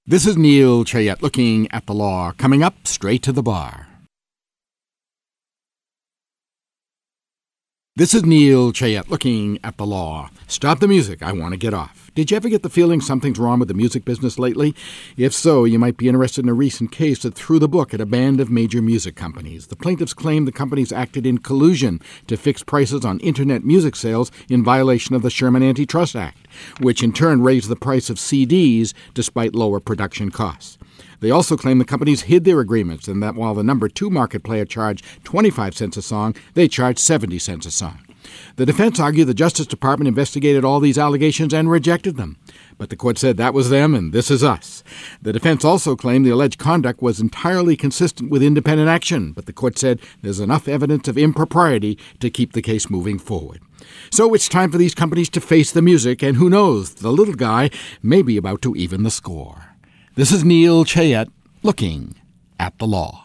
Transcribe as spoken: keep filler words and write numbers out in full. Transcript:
This is Neil Chayette looking at the law, coming up straight to the bar. This is Neil Chayette looking at the law. Stop the music, I want to get off. Did you ever get the feeling something's wrong with the music business lately? If so, you might be interested in a recent case that threw the book at a band of major music companies. The plaintiffs claim the companies acted in collusion to fix prices on Internet music sales in violation of the Sherman Antitrust Act, which in turn raised the price of C Ds despite lower production costs. They also claim the companies hid their agreements and that while the number two market player charged twenty-five cents a song, they charged seventy cents a song. The defense argued the Justice Department investigated all these allegations and rejected them. But the court said that was them and this is us. The defense also claimed the alleged conduct was entirely consistent with independent action, but the court said there's enough evidence of impropriety to keep the case moving forward. So it's time for these companies to face the music, and who knows, the little guy may be about to even the score. This is Neil Chayette looking at the law.